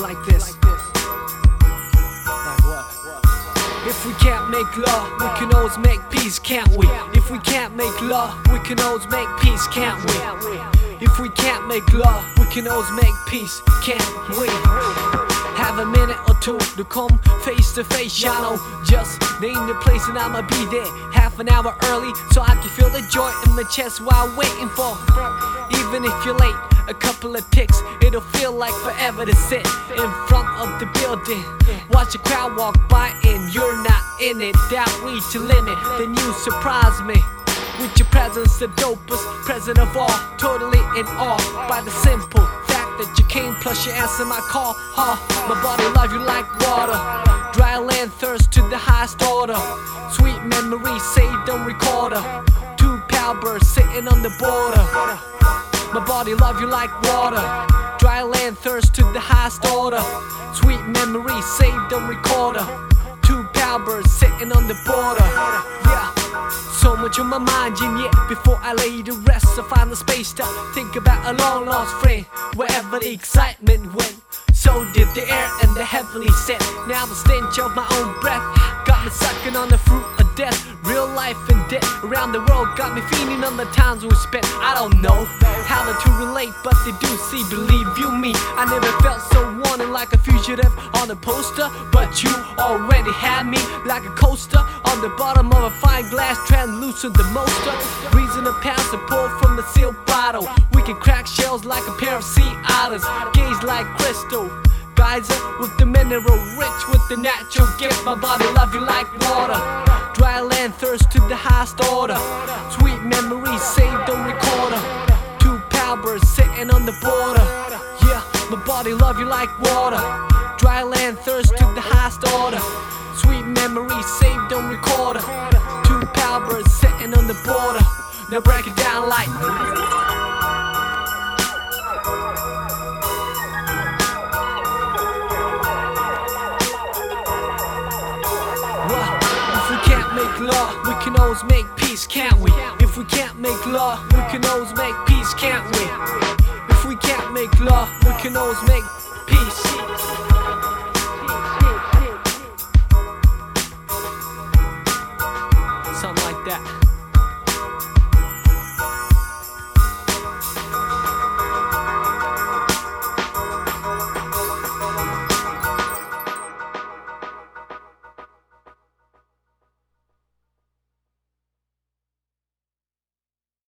like this. Like what? If we can't make love, we can always make peace, can't we? If we can't make love, we can always make peace, can't we? If we can't make love, we can always make peace, can't we? Have a minute or two to come face to face, y'all know. Just name the place and I'ma be there half an hour early, so I can feel the joy in my chest while waiting for. Even if you're late, a couple of ticks, it'll feel like forever to sit in front of the building. Watch the crowd walk by and you're not in it. That reach your limit, then you surprise me with your presence, the dopest present of all. Totally in awe by the simple fact that you came, plus you answer my call. My body love you like water, dry land thirst to the highest order. Sweet memories saved on recorder, two pal birds sitting on the border. My body love you like water, dry land thirst to the highest order. Sweet memories saved on recorder, two pal birds sitting on the border. Yeah, so much on my mind, and yet before I lay to rest, I find the space to think about a long lost friend. Wherever the excitement went, so did the air and the heavenly scent. Now the stench of my own breath got me sucking on the fruit of death. Real life and death around the world got me feeling on the times we spent. I don't know how to relate, but they do see, believe you me. I never felt so wanted like a fugitive on a poster, but you already had me like a coaster on the bottom of a fine glass, translucent the most of reason to pass a pour from the sealed bottle. We can crack shells like a pair of sea otters, gaze like crystal geyser with the mineral rich with the natural gift. My body love you like water, dry land thirst to the highest order. Sweet memories saved on recorder, two pal birds sitting on the border. Yeah, my body love you like water, dry land thirst to the highest order. Sweet memories saved on recorder, two pal birds sitting on the border. Now break it down like make love, we can always make peace, can't we? If we can't make love, we can always make peace, can't we? If we can't make love, we can always make peace.